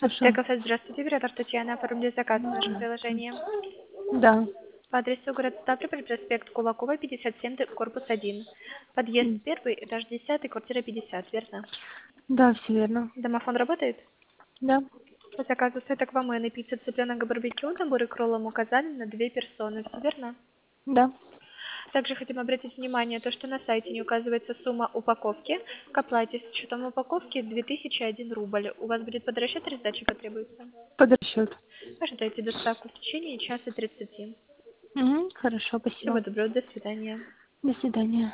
Хорошо. Телекафе, здравствуйте, оператор Татьяна, оформили заказ в нашем приложении. Да. По адресу город Ставрополь, проспект Кулакова, 57, корпус 1. Подъезд М. 1, этаж 10, квартира 50, верно? Да, все верно. Домофон работает? Да. По заказу сета к вам и пицца цыпленок барбекю, наборы к роллам указали на 2 персоны, все верно? Да. Также хотим обратить внимание, то, что на сайте не указывается сумма упаковки. К оплате с учетом упаковки 2001 рубль. У вас будет под расчет или сдача потребуется? Под расчет. Ожидайте доставку в течение часа 30. Угу. Хорошо, Всего спасибо. доброго, до свидания. До свидания.